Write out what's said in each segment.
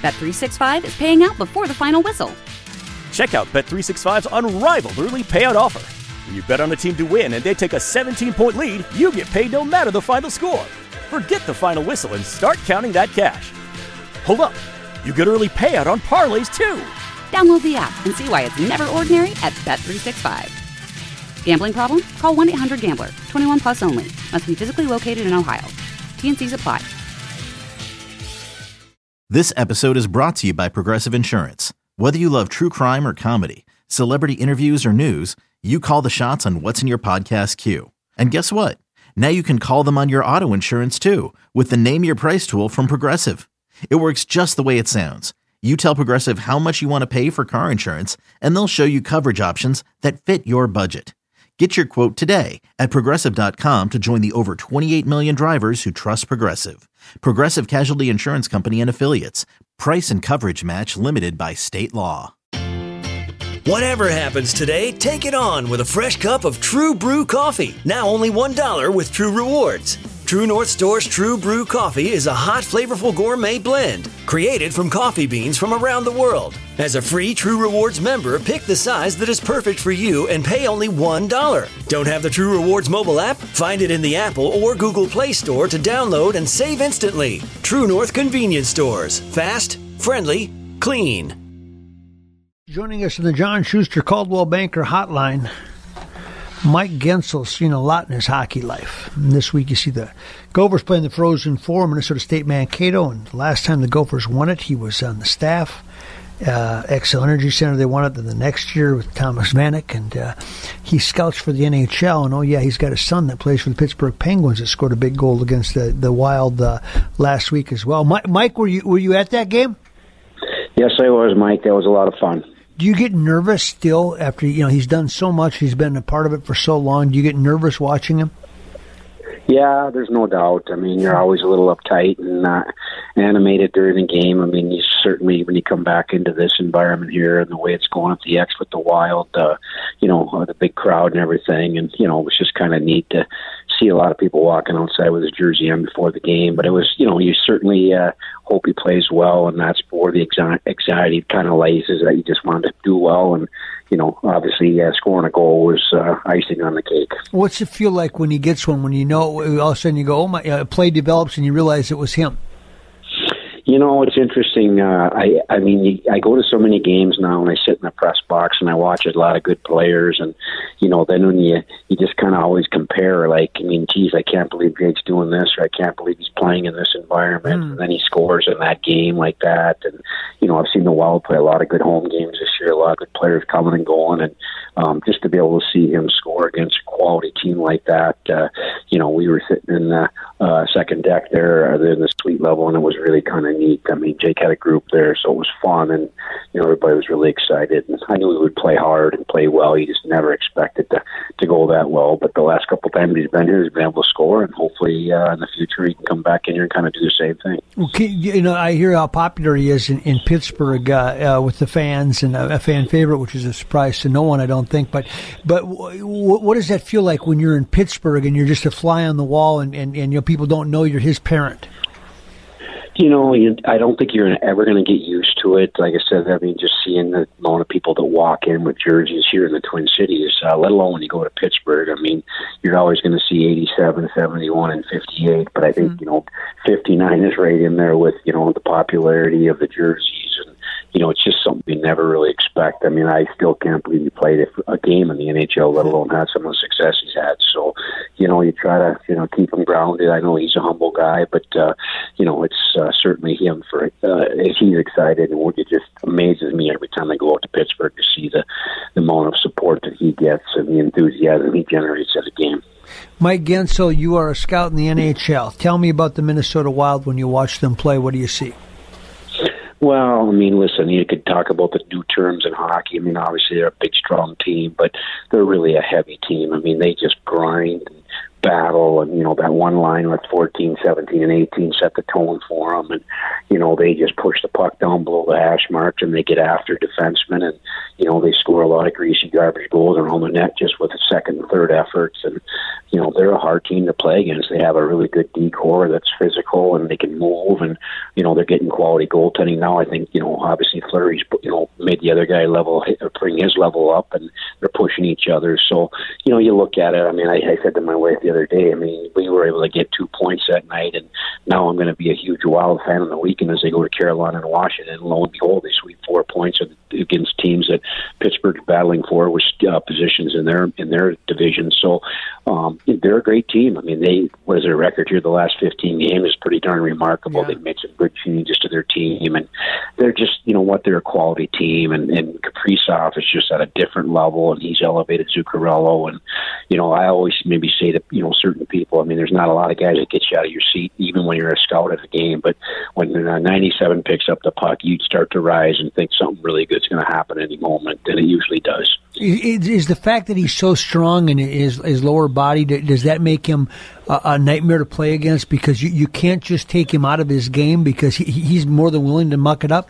Bet365 is paying out before the final whistle. Check out Bet365's unrivaled early payout offer. When you bet on a team to win and they take a 17-point lead, you get paid no matter the final score. Forget the final whistle and start counting that cash. Hold up. You get early payout on parlays, too. Download the app and see why it's never ordinary at Bet365. Gambling problem? Call 1-800-GAMBLER. 21 plus only. Must be physically located in Ohio. T&Cs apply. This episode is brought to you by Progressive Insurance. Whether you love true crime or comedy, celebrity interviews or news, you call the shots on what's in your podcast queue. And guess what? Now you can call them on your auto insurance too with the Name Your Price tool from Progressive. It works just the way it sounds. You tell Progressive how much you want to pay for car insurance, and they'll show you coverage options that fit your budget. Get your quote today at Progressive.com to join the over 28 million drivers who trust Progressive. Progressive Casualty Insurance Company and Affiliates. Price and coverage match limited by state law. Whatever happens today, take it on with a fresh cup of True Brew coffee. Now only $1 with True Rewards. True North Store's True Brew coffee is a hot, flavorful gourmet blend created from coffee beans from around the world. As a free True Rewards member, pick the size that is perfect for you and pay only $1. Don't have the True Rewards mobile app? Find it in the Apple or Google Play Store to download and save instantly. True North Convenience Stores. Fast, friendly, clean. Joining us in the John Schuster Coldwell Banker Hotline, Mike Guentzel's seen a lot in his hockey life. And this week you see the Gophers playing the Frozen Four, Minnesota State Mankato, and the last time the Gophers won it, he was on the staff. Xcel Energy Center, they won it the next year with Thomas Vanek, and he scouts for the NHL. And he's got a son that plays for the Pittsburgh Penguins that scored a big goal against the Wild last week as well. Mike, were you at that game? Yes, I was, Mike. That was a lot of fun. Do you get nervous still after, he's done so much, he's been a part of it for so long? Do you get nervous watching him? Yeah, there's no doubt. I mean, you're always a little uptight and animated during the game. I mean, you certainly, when you come back into this environment here and the way it's going at the X with the Wild, the big crowd and everything, and, it was just kind of neat to see a lot of people walking outside with his jersey on before the game. But it was, you certainly hope he plays well, and that's where the anxiety kind of lays, is that you just want to do well. And, obviously scoring a goal was icing on the cake. What's it feel like when he gets one, when all of a sudden you go, oh my, play develops and you realize it was him? It's interesting. I go to so many games now, and I sit in the press box and I watch a lot of good players, and then when you just kind of always compare, like, geez, I can't believe Jake's doing this, or I can't believe he's playing in this environment, and then he scores in that game like that. And I've seen the Wild play a lot of good home games this year, a lot of good players coming and going, and just to be able to see him score against a quality team like that, we were sitting in the second deck there in the suite level, and it was really kind of neat. Jake had a group there, so it was fun, and everybody was really excited. And I knew he would play hard and play well. He just never expected to go that well. But the last couple of times he's been here, he's been able to score, and hopefully in the future he can come back in here and kind of do the same thing. Okay, I hear how popular he is in Pittsburgh with the fans, and a fan favorite, which is a surprise to no one, I don't think. But what does that feel like when you're in Pittsburgh and you're just a fly on the wall, and people don't know you're his parent? I don't think you're ever going to get used to it. Like I said, just seeing the amount of people that walk in with jerseys here in the Twin Cities, let alone when you go to Pittsburgh. You're always going to see 87, 71, and 58, but I think, 59 is right in there with, the popularity of the jerseys, and, it's just something you never really expect. I still can't believe he played a game in the NHL, let alone had some of the success he's had. So, you try to, keep him grounded. I know he's a humble guy, but, it's certainly him he's excited, and it just amazes me every time I go out to Pittsburgh to see the amount of support that he gets and the enthusiasm he generates at a game. Mike Guentzel, you are a scout in the NHL. Tell me about the Minnesota Wild when you watch them play. What do you see? Well, listen, you could talk about the new terms in hockey. Obviously they're a big, strong team, but they're really a heavy team. They just grind and battle, and, that one line with 14, 17, and 18 set the tone for them. And, they just push the puck down below the hash marks, and they get after defensemen. And, they score a lot of greasy garbage goals around the net just with the second and third efforts. And, they're a hard team to play against. They have a really good D-core that's physical and they can move, and, they're getting quality goaltending now. I think, obviously Fleury's, made the other guy bring his level up, and they're pushing each other. So, you look at it. I mean, I said to my wife the other day, I mean, we were able to get 2 points that night, and now I'm going to be a huge Wild fan on the weekend as they go to Carolina and Washington. And lo and behold, they sweep 4 points against teams that Pittsburgh's battling for with positions in their division. So they're a great team. I mean, what is their record here? The last 15 games is pretty darn remarkable. Yeah. They've made some good changes to their team, and they're just, they're a quality team. And Kaprizov is just at a different level, and he's elevated Zuccarello. And, I always maybe say to, certain people, I mean, there's not a lot of guys that get you out of your seat, even when you're a scout at a game. But when 97 picks up the puck, you'd start to rise and think something really good's going to happen any moment, and it usually does. Is the fact that he's so strong in his lower body, does that make him a nightmare to play against? Because you can't just take him out of his game because he's more than willing to muck it up?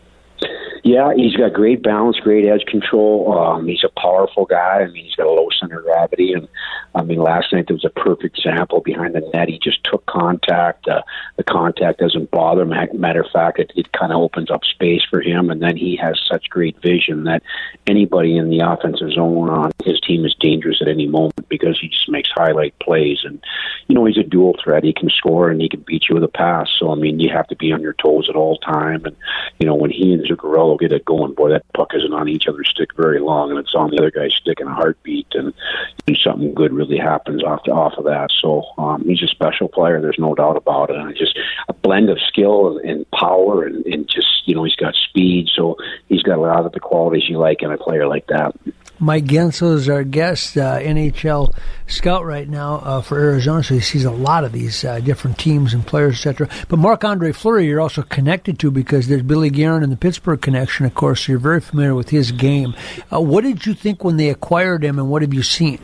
Yeah, he's got great balance, great edge control. He's a powerful guy. I mean, he's got a low center of gravity. And, I mean, last night there was a perfect example behind the net. He just took contact. The contact doesn't bother him. Matter of fact, it kind of opens up space for him. And then he has such great vision that anybody in the offensive zone on his team is dangerous at any moment because he just makes highlight plays. And, he's a dual threat. He can score and he can beat you with a pass. So, I mean, you have to be on your toes at all time. And, when he and Zuccarello get it going, boy, that puck isn't on each other's stick very long, and it's on the other guy's stick in a heartbeat, and something good really happens off of that. So he's a special player. There's no doubt about it. And just a blend of skill and power, and just he's got speed. So he's got a lot of the qualities you like in a player like that. Mike Guentzel is our guest, NHL scout right now for Arizona, so he sees a lot of these different teams and players, etc. But Marc-Andre Fleury you're also connected to because there's Billy Guerin and the Pittsburgh connection, of course, so you're very familiar with his game. What did you think when they acquired him, and what have you seen?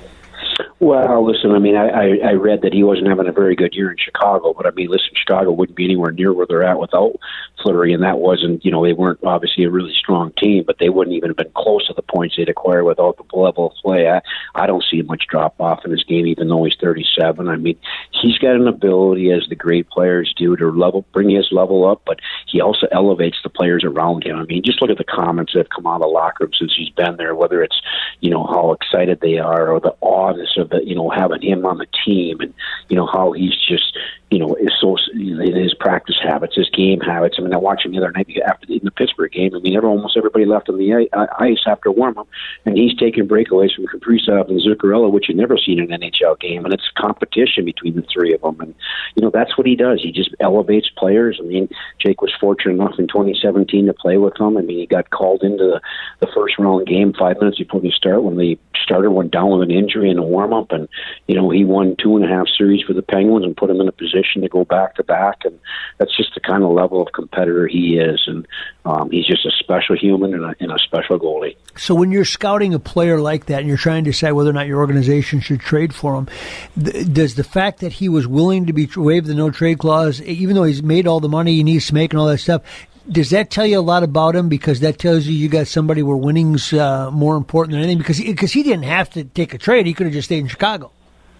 Well, listen, I mean, I read that he wasn't having a very good year in Chicago, but I mean, listen, Chicago wouldn't be anywhere near where they're at without Fleury, and that wasn't, they weren't obviously a really strong team, but they wouldn't even have been close to the points they'd acquire without the level of play. I don't see much drop-off in his game, even though he's 37. I mean, he's got an ability, as the great players do, to bring his level up, but he also elevates the players around him. I mean, just look at the comments that have come out of the locker room since he's been there, whether it's, how excited they are or the awness of having him on the team, and how he's just is so in his practice habits, his game habits. I mean, I watched him the other night in the Pittsburgh game. I mean, almost everybody left on the ice after warm-up, and he's taking breakaways from Kaprizov and Zuccarello, which you've never seen in an NHL game, and it's competition between the three of them. And that's what he does. He just elevates players. I mean, Jake was fortunate enough in 2017 to play with them. I mean, he got called into the first round game 5 minutes before the start when the starter went down with an injury in the warm-up, and he won 2.5 series for the Penguins and put him in a position to go back-to-back, and that's just the kind of level of competitor he is, and he's just a special human and a special goalie. So when you're scouting a player like that and you're trying to decide whether or not your organization should trade for him, does the fact that he was willing to waive the no-trade clause, even though he's made all the money he needs to make and all that stuff, does that tell you a lot about him? Because that tells you got somebody where winning's more important than anything. Because he didn't have to take a trade. He could have just stayed in Chicago.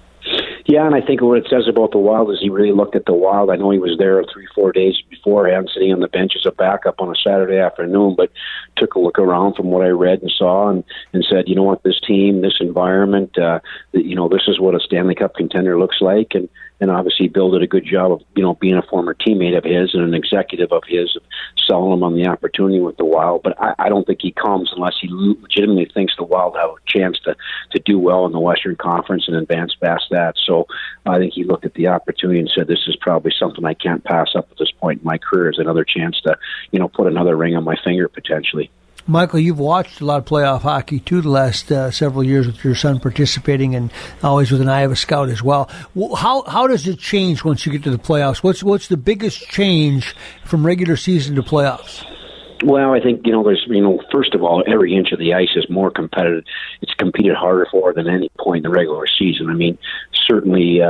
Yeah, and I think what it says about the Wild is he really looked at the Wild. I know he was there 3-4 days beforehand, sitting on the bench as a backup on a Saturday afternoon, but took a look around from what I read and saw and said, this team, this environment, this is what a Stanley Cup contender looks like, and obviously Bill did a good job of, being a former teammate of his and an executive of his, selling him on the opportunity with the Wild. But I don't think he comes unless he legitimately thinks the Wild have a chance to do well in the Western Conference and advance past that. So I think he looked at the opportunity and said, this is probably something I can't pass up at this point in my career. It's another chance to, put another ring on my finger potentially. Michael, you've watched a lot of playoff hockey, too, the last several years with your son participating and always with an eye of a scout as well. How does it change once you get to the playoffs? What's the biggest change from regular season to playoffs? Well, I think, there's, first of all, every inch of the ice is more competitive. It's competed harder for than any point in the regular season. I mean, certainly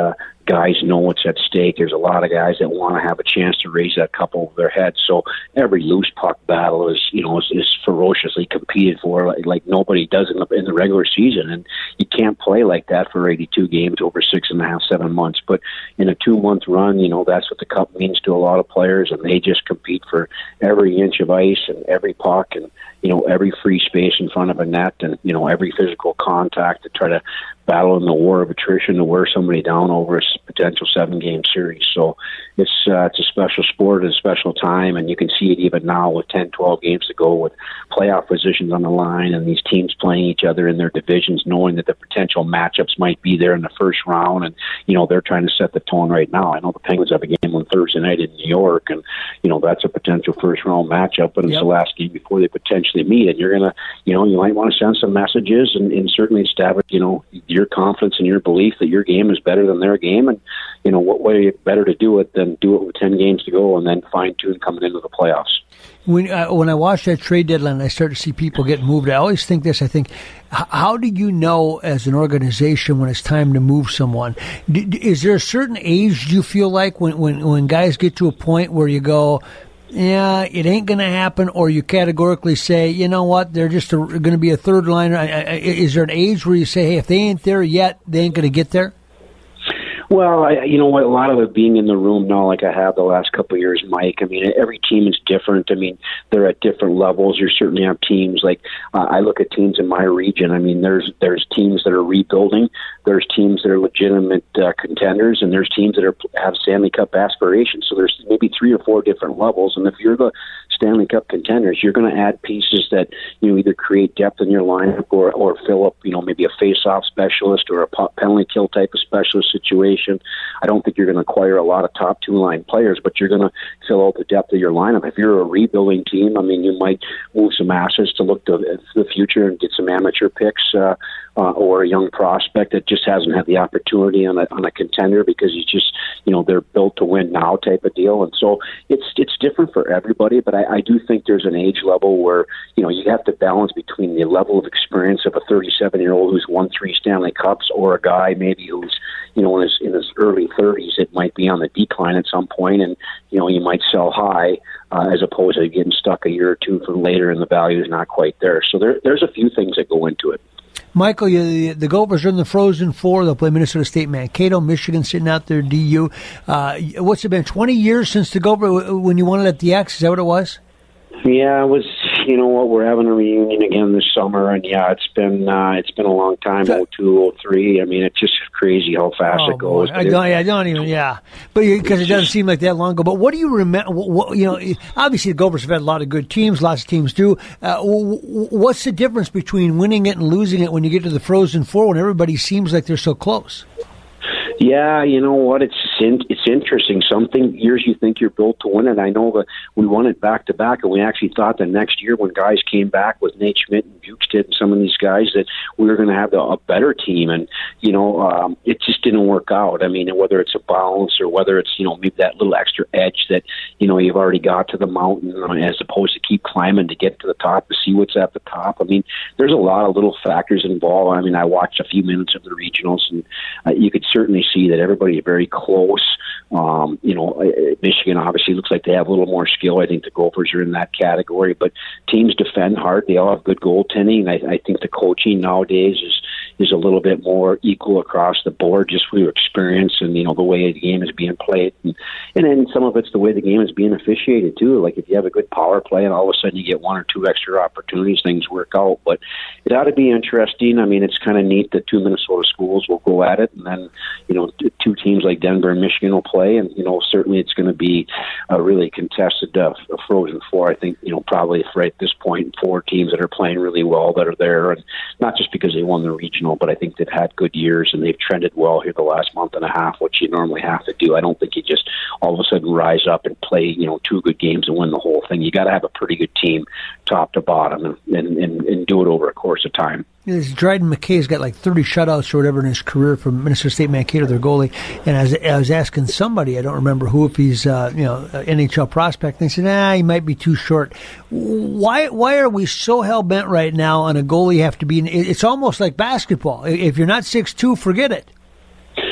guys know what's at stake. There's a lot of guys that want to have a chance to raise that cup over their heads. So every loose puck battle is ferociously competed for like nobody does in the regular season. And you can't play like that for 82 games over 6.5, 7 months. But in a 2-month run, that's what the cup means to a lot of players, and they just compete for every inch of ice and every puck and, every free space in front of a net and, every physical contact to try to battle in the war of attrition to wear somebody down over a potential 7-game series. So it's a special sport at a special time, and you can see it even now with 10, 12 games to go with playoff positions on the line and these teams playing each other in their divisions, knowing that the potential matchups might be there in the first round, and, they're trying to set the tone right now. I know the Penguins have a game on Thursday night in New York, and, that's a potential first-round matchup, but it's the last game before they potentially meet, and you're going to, you might want to send some messages and certainly establish, your confidence and your belief that your game is better than their game, and what way better to do it than do it with 10 games to go and then fine-tune coming into the playoffs. When I watch that trade deadline, I start to see people get moved. I always think this. I think, how do you know as an organization when it's time to move someone? Is there a certain age, do you feel like, when guys get to a point where you go, yeah, it ain't going to happen, or you categorically say, you know what, they're just going to be a third liner? Is there an age where you say, hey, if they ain't there yet, they ain't going to get there? Well, you know what, a lot of it being in the room now, like I have the last couple of years, Mike, I mean, every team is different. I mean, they're at different levels. You certainly have teams like, I look at teams in my region. I mean, there's teams that are rebuilding. There's teams that are legitimate contenders, and there's teams that have Stanley Cup aspirations. So there's maybe 3 or 4 different levels. And if you're the Stanley Cup contenders, you're going to add pieces that, either create depth in your lineup or fill up, maybe a face-off specialist or a penalty kill type of specialist situation. I don't think you're going to acquire a lot of top 2-line players, but you're going to fill out the depth of your lineup. If you're a rebuilding team, I mean, you might move some assets to look to the future and get some amateur picks or a young prospect that just hasn't had the opportunity on a contender because he's just, they're built to win now type of deal. And so it's different for everybody, but I do think there's an age level where, you have to balance between the level of experience of a 37-year-old who's won 3 Stanley Cups or a guy maybe who's, in his early 30s. It might be on the decline at some point, and, you might sell high as opposed to getting stuck a year or two from later and the value is not quite there. So there's a few things that go into it. Michael, the Gophers are in the Frozen Four. They'll play Minnesota State, Mankato, Michigan sitting out there, DU. What's it been, 20 years since the Gophers, when you won it at the X? Is that what it was? Yeah, it was. We're having a reunion again this summer, and yeah, it's been a long time. 02, 03. I mean, it's just crazy how fast it goes. But because it doesn't seem like that long ago. But what do you remember? Obviously the Gophers have had a lot of good teams. Lots of teams do. What's the difference between winning it and losing it when you get to the Frozen Four when everybody seems like they're so close? Yeah, you know what? It's interesting. Some years you think you're built to win it. I know that we won it back to back, and we actually thought the next year when guys came back with Nate Schmidt and Bukestad and some of these guys that we were going to have a better team, and it just didn't work out. I mean, whether it's a balance or whether it's maybe that little extra edge that you've already got to the mountain as opposed to keep climbing to get to the top to see what's at the top. I mean, there's a lot of little factors involved. I mean, I watched a few minutes of the regionals, and you could certainly see that everybody is very close. Michigan obviously looks like they have a little more skill. I think the Gophers are in that category, but teams defend hard. They all have good goaltending. I think the coaching nowadays is a little bit more equal across the board, just for your experience and the way the game is being played, and then some of it's the way the game is being officiated too. Like if you have a good power play and all of a sudden you get 1 or 2 extra opportunities, things work out. But it ought to be interesting. I mean, it's kind of neat that 2 Minnesota schools will go at it, and then 2 teams like Denver and Michigan will play, and certainly it's going to be a really contested Frozen Four. I think probably right at this point 4 teams that are playing really well that are there, and not just because they won the regional, but I think they've had good years and they've trended well here the last month and a half, which you normally have to do. I don't think you just all of a sudden rise up and play 2 good games and win the whole thing. You got to have a pretty good team top to bottom and do it over a course of time. Dryden McKay's got like 30 shutouts or whatever in his career from Minnesota State, Mankato, their goalie. And I was asking somebody, I don't remember who, if he's an NHL prospect. And they said, he might be too short. Why are we so hell bent right now on a goalie have to be? It's almost like basketball. If you're not 6'2", forget it.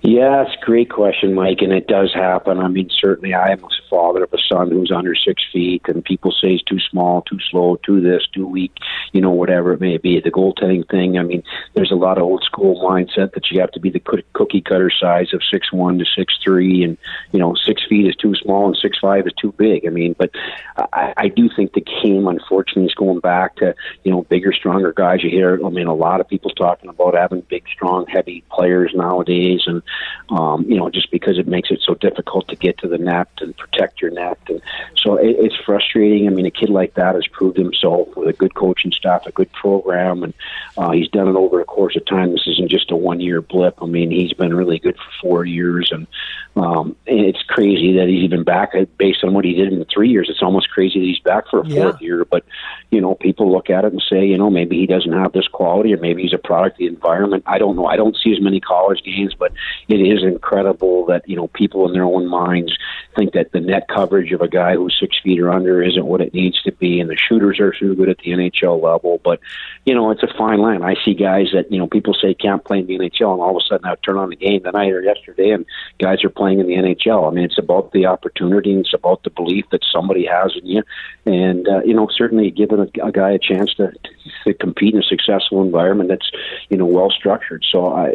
Yeah, it's a great question, Mike, and it does happen. I mean, certainly I am a father of a son who's under 6 feet, and people say he's too small, too slow, too this, too weak, whatever it may be. The goaltending thing, I mean, there's a lot of old school mindset that you have to be the cookie cutter size of 6'1" to 6'3", and, 6 feet is too small and 6'5" is too big. I mean, but I do think the game, unfortunately, is going back to, bigger, stronger guys. You hear, I mean, a lot of people talking about having big, strong, heavy players nowadays, and just because it makes it so difficult to get to the net and protect your net. And so it's frustrating. I mean, a kid like that has proved himself with a good coaching staff, a good program, and he's done it over a course of time. This isn't just a one-year blip. I mean, he's been really good for 4 years, and it's crazy that he's even back based on what he did in the 3 years. It's almost crazy that he's back for a fourth year, but, people look at it and say, maybe he doesn't have this quality, or maybe he's a product of the environment. I don't know. I don't see as many college games, but it is incredible that, people in their own minds think that the net coverage of a guy who's 6 feet or under isn't what it needs to be, and the shooters are so good at the NHL level. But, it's a fine line. I see guys that, people say can't play in the NHL, and all of a sudden I turn on the game tonight or yesterday, and guys are playing in the NHL. I mean, it's about the opportunity, and it's about the belief that somebody has in you. And, certainly giving a guy a chance to compete in a successful environment that's, well structured. So,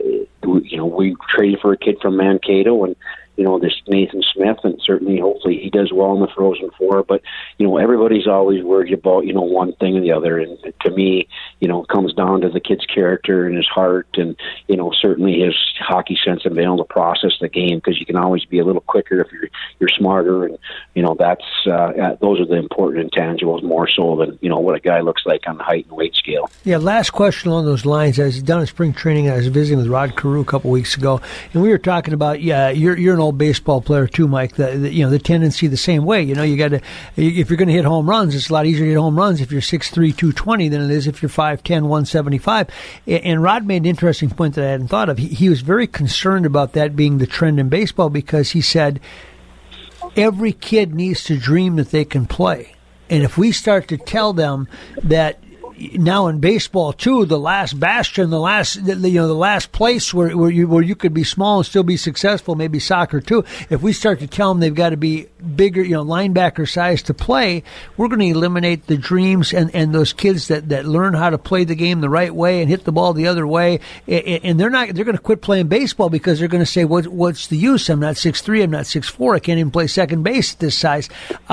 we traded for a kid from Mankato, and, this Nathan Smith, and certainly, hopefully, he does well in the Frozen Four. But, everybody's always worried about, one thing or the other. And to me, it comes down to the kid's character and his heart, and, certainly his hockey sense and being able to process the game, because you can always be a little quicker if you're smarter. And, that's those are the important intangibles more so than, what a guy looks like on the height and weight scale. Yeah, last question along those lines. I was down at spring training, and I was visiting with Rod Carew a couple weeks ago, and we were talking about, you're an old baseball player too, Mike. The tendency the same way. You got to, if you're going to hit home runs, it's a lot easier to hit home runs if you're 6'3", 220 than it is if you're 5'10", 175. And Rod made an interesting point that I hadn't thought of. He was very concerned about that being the trend in baseball, because he said every kid needs to dream that they can play. And if we start to tell them that now in baseball too, the last bastion, the last place where you could be small and still be successful, maybe soccer too. If we start to tell them they've got to be bigger, linebacker size to play, we're going to eliminate the dreams and those kids that learn how to play the game the right way and hit the ball the other way. And they're going to quit playing baseball because they're going to say, what's the use? I'm not 6'3", I'm not 6'4", I can't even play second base at this size.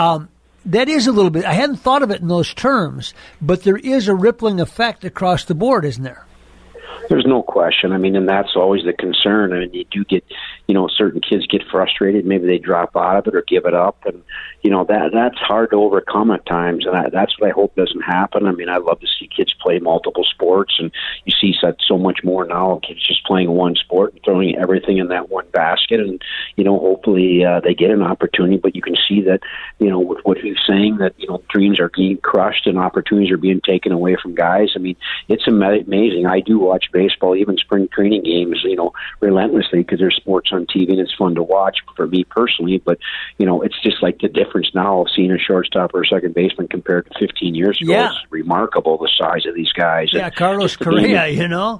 That is a little bit, I hadn't thought of it in those terms, but there is a rippling effect across the board, isn't there? There's no question. I mean, and that's always the concern. I mean, you do get, certain kids get frustrated. Maybe they drop out of it or give it up. And, that's hard to overcome at times. And that's what I hope doesn't happen. I mean, I love to see kids play multiple sports. And you see so much more now, kids just playing one sport and throwing everything in that one basket. And, hopefully they get an opportunity. But you can see that, with what he's saying, that, dreams are being crushed and opportunities are being taken away from guys. I mean, it's amazing. I do watch baseball, even spring training games, relentlessly, because there's sports on TV and it's fun to watch for me personally. But, it's just like the difference now of seeing a shortstop or a second baseman compared to 15 years ago. Yeah. It's remarkable, the size of these guys. Yeah, Carlos Correa,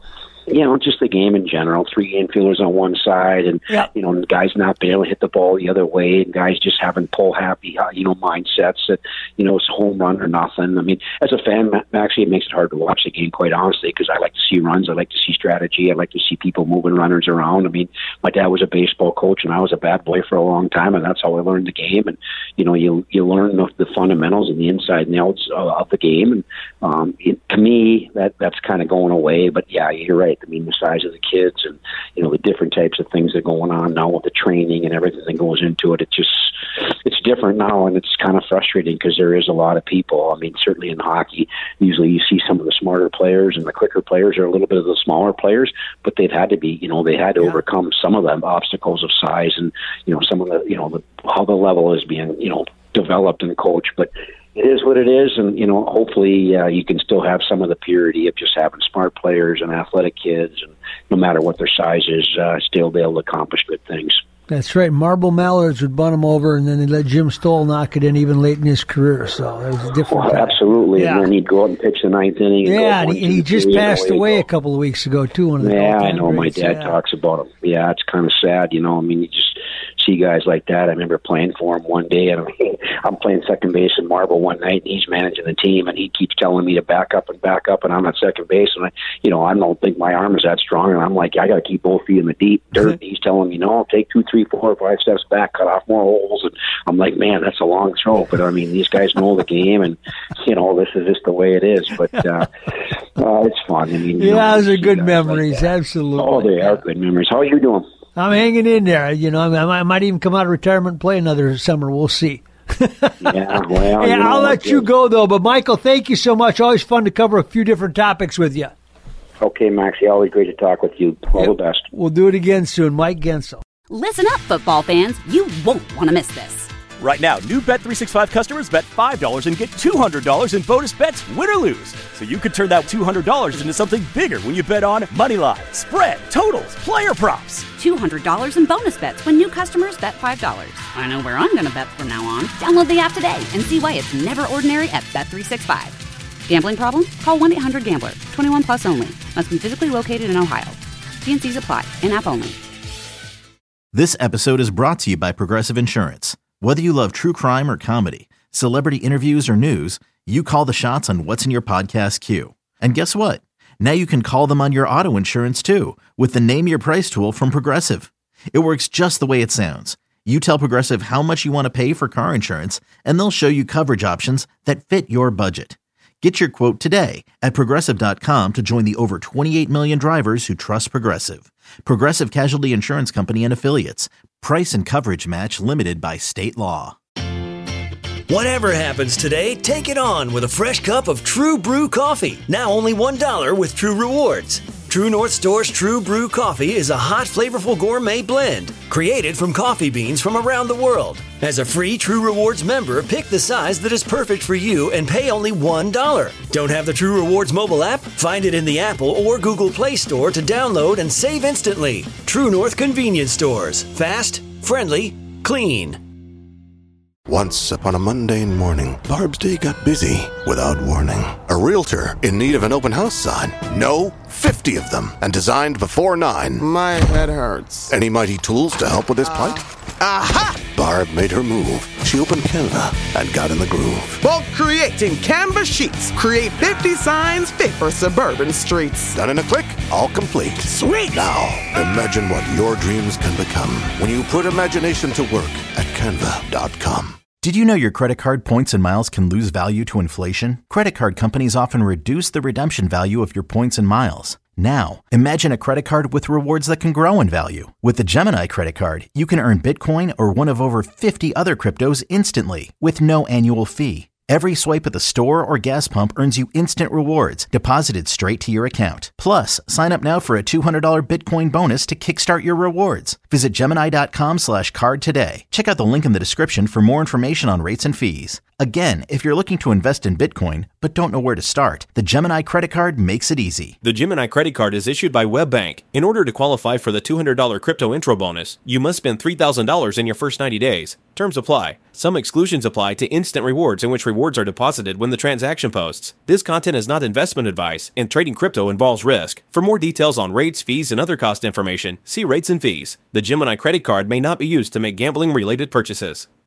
just the game in general, 3 infielders on one side, and, guys not being able to hit the ball the other way, and guys just having pull-happy, mindsets that, it's a home run or nothing. I mean, as a fan, actually, it makes it hard to watch the game, quite honestly, because I like to see runs, I like to see strategy, I like to see people moving runners around. I mean, my dad was a baseball coach, and I was a bad boy for a long time, and that's how I learned the game. And, you learn the fundamentals and the inside and the outs of the game. And to me, that's kind of going away. But, yeah, you're right. I mean, the size of the kids and, the different types of things that are going on now with the training and everything that goes into it. It's different now, and it's kind of frustrating because there is a lot of people. I mean, certainly in hockey, usually you see some of the smarter players and the quicker players are a little bit of the smaller players, but they've had to be, they had to overcome some of the obstacles of size and, some of the, how the level is being, developed and coached. But it is what it is, and hopefully you can still have some of the purity of just having smart players and athletic kids, and no matter what their size is, still be able to accomplish good things. That's right. Marble Mallards would bunt him over, and then they let Jim Stoll knock it in even late in his career. So it was a different time. Absolutely. Yeah. And then he'd go out and pitch the ninth inning. And he just passed away a couple of weeks ago, too. One of the I know. My dad talks about him. Yeah, it's kind of sad, you know. I mean, you just see guys like that. I remember playing for him one day, and I'm playing second base in Marble one night, and he's managing the team, and he keeps telling me to back up, and I'm at second base, and I don't think my arm is that strong, and I'm like, I got to keep both feet in the deep dirt. And he's telling me, no, take 2, 3, 4, 5 steps back, cut off more holes, and I'm like, man, that's a long throw. But I mean, these guys know the game, and this is just the way it is. But it's fun. I mean, those are good memories. Like absolutely. Oh, they are good memories. How are you doing? I'm hanging in there. I might even come out of retirement and play another summer. We'll see. I'll let you go, though. But, Michael, thank you so much. Always fun to cover a few different topics with you. Okay, Maxie. Always great to talk with you. All the best. We'll do it again soon. Mike Gensel. Listen up, football fans. You won't want to miss this. Right now, new Bet365 customers bet $5 and get $200 in bonus bets, win or lose. So you could turn that $200 into something bigger when you bet on moneyline, spread, totals, player props. $200 in bonus bets when new customers bet $5. I know where I'm going to bet from now on. Download the app today and see why it's never ordinary at Bet365. Gambling problem? Call 1-800-GAMBLER. 21 plus only. Must be physically located in Ohio. T&Cs apply. In-app only. This episode is brought to you by Progressive Insurance. Whether you love true crime or comedy, celebrity interviews or news, you call the shots on what's in your podcast queue. And guess what? Now you can call them on your auto insurance too with the Name Your Price tool from Progressive. It works just the way it sounds. You tell Progressive how much you want to pay for car insurance, and they'll show you coverage options that fit your budget. Get your quote today at Progressive.com to join the over 28 million drivers who trust Progressive. Progressive Casualty Insurance Company and Affiliates. Price and coverage match limited by state law. Whatever happens today, take it on with a fresh cup of True Brew coffee. Now only $1 with True Rewards. True North Store's True Brew coffee is a hot, flavorful gourmet blend created from coffee beans from around the world. As a free True Rewards member, pick the size that is perfect for you and pay only $1. Don't have the True Rewards mobile app? Find it in the Apple or Google Play Store to download and save instantly. True North Convenience Stores. Fast, friendly, clean. Once upon a mundane morning, Barb's day got busy without warning. A realtor in need of an open house sign. No, 50 of them, and designed before 9. My head hurts. Any mighty tools to help with his plight? Aha! Barb made her move. She opened Canva and got in the groove. Bulk creating Canva sheets. Create 50 signs fit for suburban streets. Done in a click, all complete. Sweet! Now, imagine what your dreams can become when you put imagination to work at Canva.com. Did you know your credit card points and miles can lose value to inflation? Credit card companies often reduce the redemption value of your points and miles. Now, imagine a credit card with rewards that can grow in value. With the Gemini credit card, you can earn Bitcoin or one of over 50 other cryptos instantly with no annual fee. Every swipe at the store or gas pump earns you instant rewards deposited straight to your account. Plus, sign up now for a $200 Bitcoin bonus to kickstart your rewards. Visit Gemini.com/card today. Check out the link in the description for more information on rates and fees. Again, if you're looking to invest in Bitcoin but don't know where to start, the Gemini credit card makes it easy. The Gemini credit card is issued by WebBank. In order to qualify for the $200 crypto intro bonus, you must spend $3,000 in your first 90 days. Terms apply. Some exclusions apply to instant rewards in which rewards are deposited when the transaction posts. This content is not investment advice, and trading crypto involves risk. For more details on rates, fees, and other cost information, see rates and fees. The Gemini credit card may not be used to make gambling-related purchases.